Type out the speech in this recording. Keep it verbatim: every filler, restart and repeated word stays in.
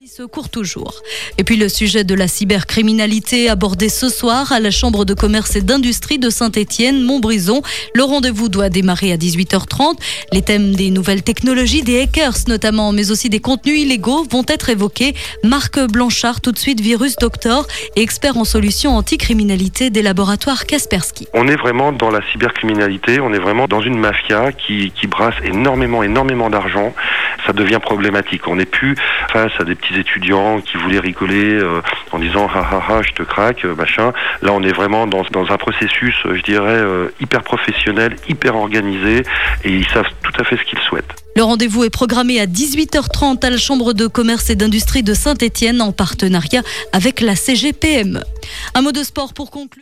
Il se court toujours. Et puis le sujet de la cybercriminalité abordé ce soir à la Chambre de commerce et d'industrie de Saint-Étienne-Montbrison. Le rendez-vous doit démarrer à dix-huit heures trente. Les thèmes des nouvelles technologies, des hackers notamment, mais aussi des contenus illégaux vont être évoqués. Marc Blanchard, tout de suite Virus Doctor, expert en solutions anticriminalité des laboratoires Kaspersky. On est vraiment dans la cybercriminalité, on est vraiment dans une mafia qui, qui brasse énormément, énormément d'argent. Ça devient problématique. On n'est plus face à des petits étudiants qui voulaient rigoler euh, en disant ha ha ha je te craque euh, machin. Là on est vraiment dans, dans un processus euh, je dirais euh, hyper professionnel, hyper organisé et ils savent tout à fait ce qu'ils souhaitent. Le rendez-vous est programmé à dix-huit heures trente à la Chambre de commerce et d'industrie de Saint-Étienne en partenariat avec la C G P M E. Un mot de sport pour conclure.